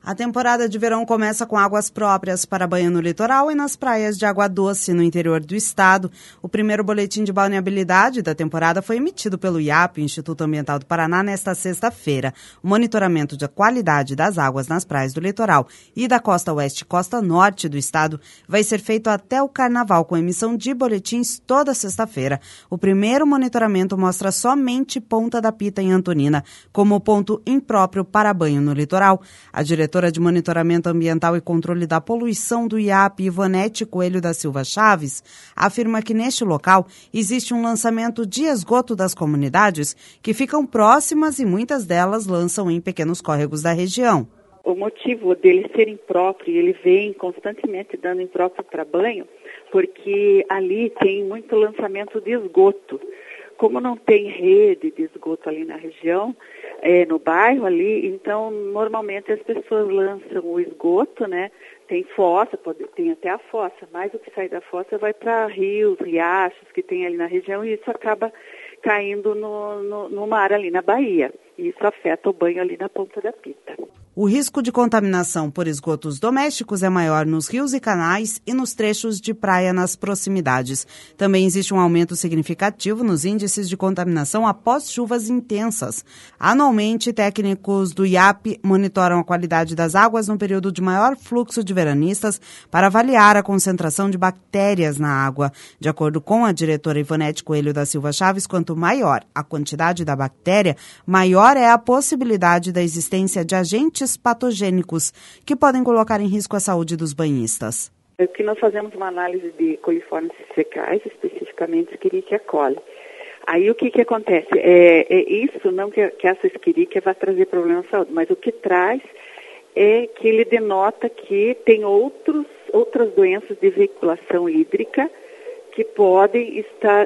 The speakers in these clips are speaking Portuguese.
A temporada de verão começa com águas próprias para banho no litoral e nas praias de água doce no interior do estado. O primeiro boletim de balneabilidade da temporada foi emitido pelo IAP, Instituto Ambiental do Paraná, nesta sexta-feira. O monitoramento da qualidade das águas nas praias do litoral e da costa oeste e costa norte do estado vai ser feito até o carnaval, com emissão de boletins toda sexta-feira. O primeiro monitoramento mostra somente Ponta da Pita, em Antonina, como ponto impróprio para banho no litoral. A diretora de Monitoramento Ambiental e Controle da Poluição do IAP, Ivonete Coelho da Silva Chaves, afirma que neste local existe um lançamento de esgoto das comunidades que ficam próximas e muitas delas lançam em pequenos córregos da região. O motivo dele ser impróprio, ele vem constantemente dando impróprio para banho, porque ali tem muito lançamento de esgoto. Como não tem rede de esgoto ali na região, no bairro ali, então normalmente as pessoas lançam o esgoto, né? Tem fossa, tem até a fossa, mas o que sai da fossa vai para rios, riachos que tem ali na região e isso acaba caindo no mar ali na Bahia. E isso afeta o banho ali na Ponta da Pita. O risco de contaminação por esgotos domésticos é maior nos rios e canais e nos trechos de praia nas proximidades. Também existe um aumento significativo nos índices de contaminação após chuvas intensas. Anualmente, técnicos do IAP monitoram a qualidade das águas no período de maior fluxo de veranistas para avaliar a concentração de bactérias na água. De acordo com a diretora Ivonete Coelho da Silva Chaves, quanto maior a quantidade da bactéria, maior é a possibilidade da existência de agentes patogênicos que podem colocar em risco a saúde dos banhistas. Aqui nós fazemos uma análise de coliformes fecais, especificamente Escherichia coli. Aí o que acontece? Isso não que essa Escherichia vai trazer problema à saúde, mas o que traz é que ele denota que tem outras doenças de veiculação hídrica que podem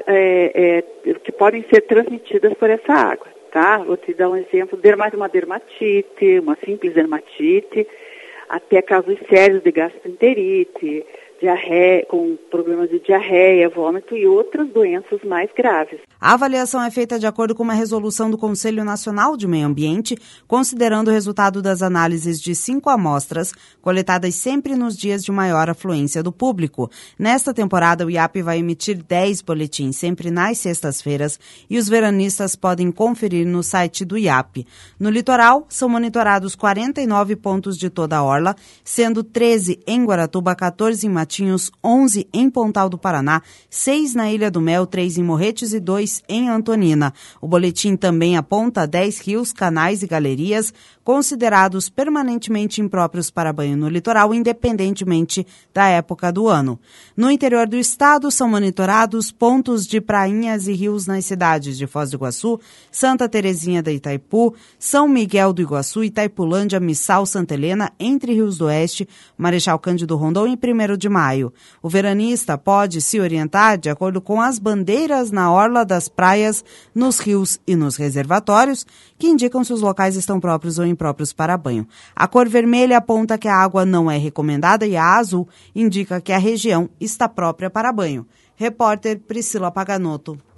ser transmitidas por essa água. Tá? Vou te dar um exemplo, uma dermatite, uma simples dermatite, até casos sérios de gastroenterite, diarreia, com problemas de diarreia, vômito e outras doenças mais graves. A avaliação é feita de acordo com uma resolução do Conselho Nacional de Meio Ambiente, considerando o resultado das análises de 5 amostras, coletadas sempre nos dias de maior afluência do público. Nesta temporada, o IAP vai emitir 10 boletins, sempre nas sextas-feiras, e os veranistas podem conferir no site do IAP. No litoral, são monitorados 49 pontos de toda a orla, sendo 13 em Guaratuba, 14 em Matinhos, 11 em Pontal do Paraná, 6 na Ilha do Mel, 3 em Morretes e 2 em Antonina. O boletim também aponta 10 rios, canais e galerias considerados permanentemente impróprios para banho no litoral, independentemente da época do ano. No interior do estado, são monitorados pontos de prainhas e rios nas cidades de Foz do Iguaçu, Santa Terezinha da Itaipu, São Miguel do Iguaçu, Itaipulândia, Missal, Santa Helena, Entre Rios do Oeste, Marechal Cândido Rondon e 1º de Maio. O veranista pode se orientar de acordo com as bandeiras na orla das praias, nos rios e nos reservatórios, que indicam se os locais estão próprios ou impróprios para banho. A cor vermelha aponta que a água não é recomendada e a azul indica que a região está própria para banho. Repórter Priscila Paganotto.